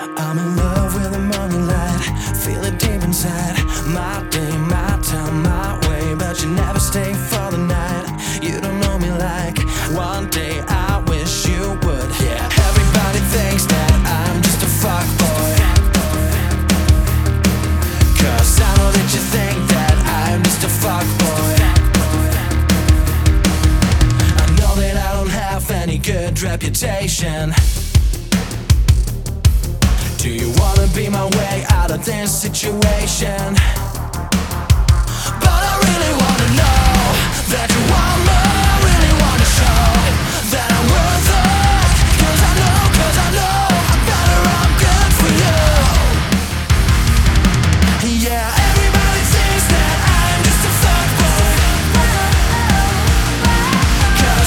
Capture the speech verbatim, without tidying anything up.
I'm in love with the morning light, feel it deep inside. My day, my time, my way, but you never stay for the night. You don't know me like one day I wish you would. Yeah, everybody thinks that I'm just a fuckboy, cause I know that you think that I'm just a fuckboy. I know that I don't have any good reputation. Do you wanna be my way out of this situation?